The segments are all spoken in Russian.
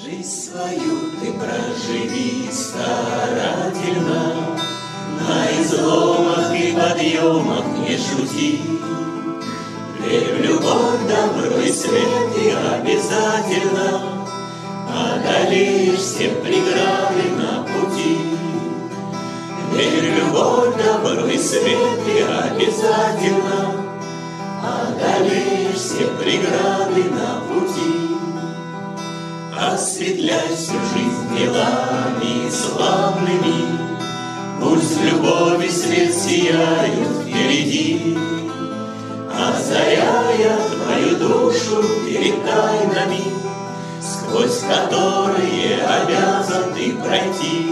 Жизнь свою ты проживи старательно, на изломах и подъемах не шути. Верь в любовь, добро и свет, и обязательно одолеешь все преграды на пути. Верь в любовь, добро и свет, и обязательно одолеешь все преграды на пути. Осветляй всю жизнь делами славными, пусть в любови свет сияет впереди, озаряя твою душу перед тайнами, сквозь которые обязан ты пройти.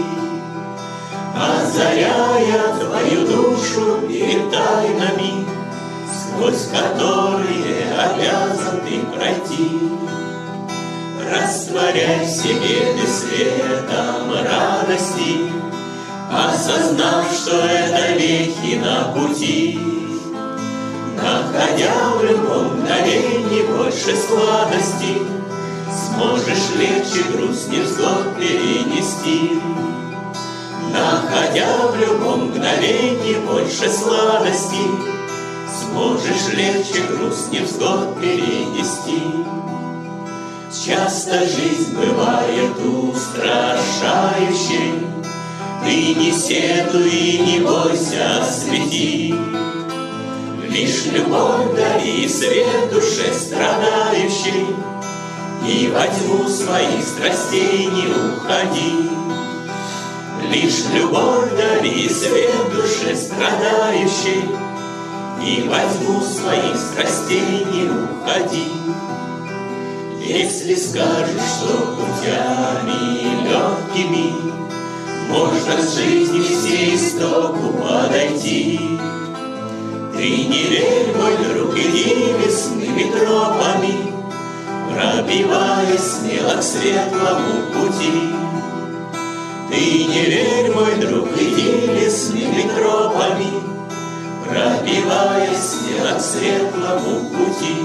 Озаряя твою душу перед тайнами, сквозь которые обязан ты пройти. Растворяй в себе ты светом радости, осознав, что это вехи на пути. Находя в любом мгновении больше сладости, сможешь легче грусть невзгод перенести. Находя в любом мгновении больше сладости, сможешь легче грусть невзгод перенести. Часто жизнь бывает устрашающей, ты не сетуй и не бойся, освети. Лишь любовь дари свет душе страдающей, и во тьму своих страстей не уходи. Лишь любовь дари свет душе страдающей, и во тьму своих страстей не уходи. Если скажешь, что путями легкими можно с жизни всей истоку подойти, ты не верь, мой друг, иди лесными тропами, пробиваясь смело к светлому пути. Ты не верь, мой друг, иди лесными тропами, пробиваясь смело к светлому пути.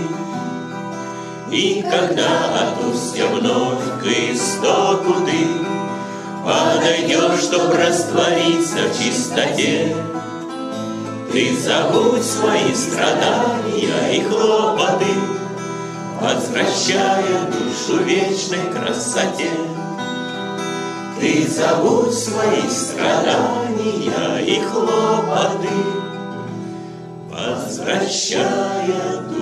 И когда от устья вновь к истоку ты подойдешь, чтоб раствориться в чистоте, ты забудь свои страдания и хлопоты, возвращая душу вечной красоте. Ты забудь свои страдания и хлопоты, возвращая душу